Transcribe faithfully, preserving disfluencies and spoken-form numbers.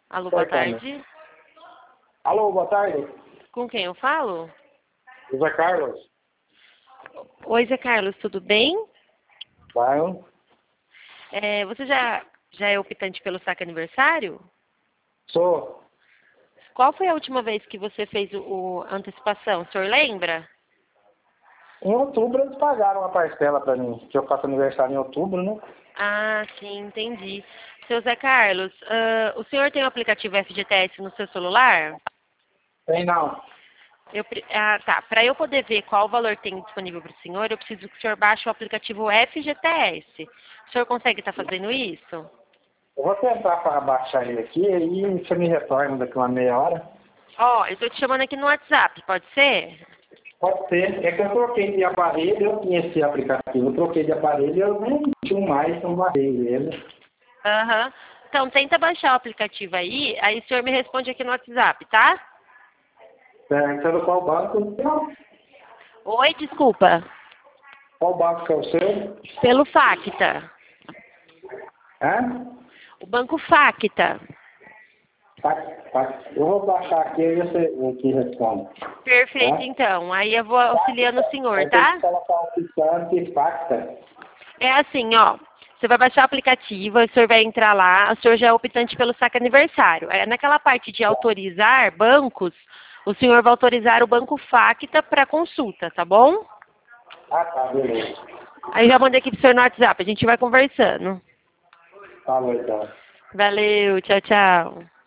Alô, boa tarde. Alô, boa tarde. Com quem eu falo? José Carlos. Oi, Zé Carlos, tudo bem? Vai. É, você já, já é optante pelo saque aniversário? Sou. Qual foi a última vez que você fez o, o a antecipação? O senhor lembra? Em outubro eles pagaram uma parcela pra mim, que eu faço aniversário em outubro, né? Ah, sim, entendi. Seu Zé Carlos, ah, o senhor tem o aplicativo F G T S no seu celular? Tem não. Eu, pre- ah, tá. Para eu poder ver qual valor tem disponível para o senhor, eu preciso que o senhor baixe o aplicativo F G T S. O senhor consegue estar fazendo isso? Eu vou tentar para baixar ele aqui e você me retorna daqui uma meia hora. Ó, eu estou te chamando aqui no WhatsApp, pode ser? Pode ser. É que eu troquei de aparelho, eu tinha esse aplicativo, eu troquei de aparelho e eu nem tinha mais, então baixei ele. Aham. Então, tenta baixar o aplicativo aí, aí o senhor me responde aqui no WhatsApp, tá? Certo. Você é do qual banco? Oi, desculpa. Qual banco que é o seu? Pelo Facta. Hã? O Banco Facta. Tá, tá. Eu vou baixar aqui e você eu te responde. Perfeito, Tá? então. Aí eu vou auxiliando o senhor, Vai ter tá? que colocar o picante facta. É assim, ó. Você vai baixar o aplicativo, o senhor vai entrar lá, o senhor já é optante pelo saque aniversário. É naquela parte de autorizar bancos, o senhor vai autorizar o Banco Facta para consulta, tá bom? Ah, tá, beleza. Aí já mandei aqui pro senhor no WhatsApp, a gente vai conversando. Falou então. Valeu, tchau, tchau.